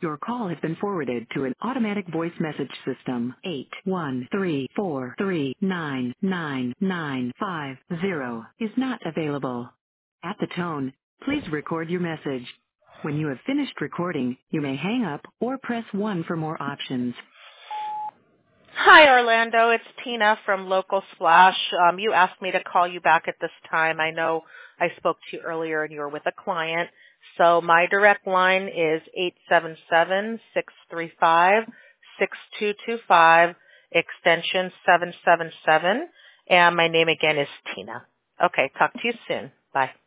Your call has been forwarded to an automatic voice message system. 81343999950 is not available. At the tone, please record your message. When you have finished recording, you may hang up or press 1 for more options. Hi, Orlando. It's Tina from Local Splash. You asked me to call you back at this time. I know I spoke to you earlier and you were with a client. So my direct line is 877-635-6225, extension 777. And my name again is Tina. Okay, talk to you soon. Bye.